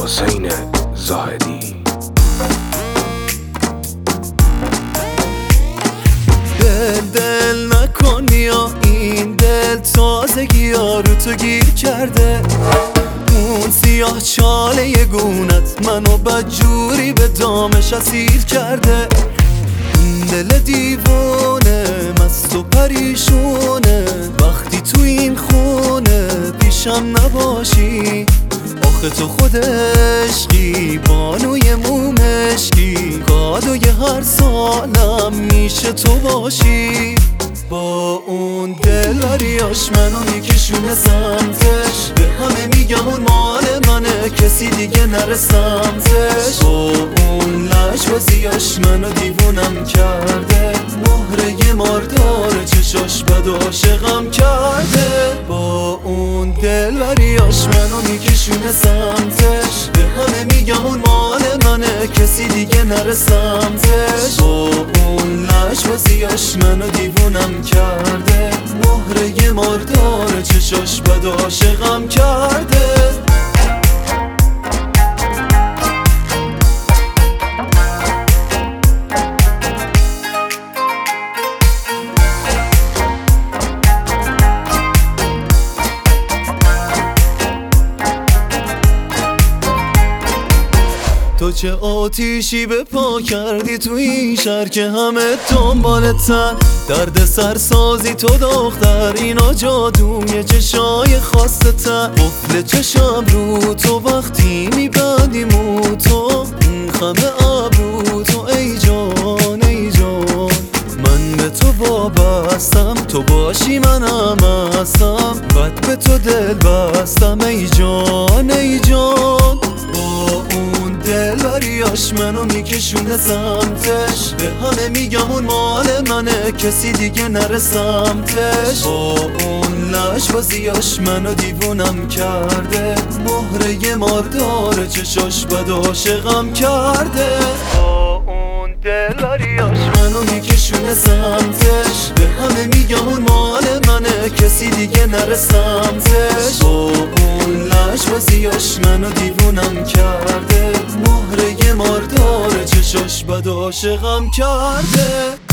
حسین زاهدی. دل نکن یا این دل تازگی ها رو تو گیر کرده. اون سیاه چاله گونت منو بدجوری به دامش اسیر کرده. دل دیوانه مست و پریشونه وقتی تو این خونه پیشم نباشی. آخه تو خود عشقی بانوی مومشکی کادوی هر سالم میشه تو باشی. با اون دلبریاش منو میکشونه سمتش، به همه میگم اون مال منه کسی دیگه نره سمتش. با اون لجبازیاش منو دیوونم کرده، مهره ماردار چشاش بد عاشقم کرده. با اون دلبریاش منو میکشونه سمتش، به همه میگم اون مال منه کسی دیگه نره سمتش. با اون لجبازیاش منو دیوونم کرده، مهره ماردار چشاش بد عاشقم کرده. تو چه آتیشی به پا کردی تو این شهر که همه دنبالتن. درد سرسازی تو دختر اینا جادوی چشای خاصتن. قفل چشم رو تو وقتی میبندی مو تو این خمه ابرو تو ای جان ای جان. من به تو وابستم تو باشی منم هستم، بد به تو دل بستم ای جان ای جان. با اون دلبریاش منو میکشونه سمتش، به همه میگم اون مال منه کسی دیگه نره سمتش. با اون لجبازیاش منو دیوونم کرده، مهره ماردار چشاش بد عاشقم کرده. با اون دلبریاش منو میکشونه سمتش، به همه میگم اون مال منه کسی دیگه نره سمتش. با اون لجبازیاش منو دیوونم کرده، مهره ماردار چشاش بد عاشقم کرده.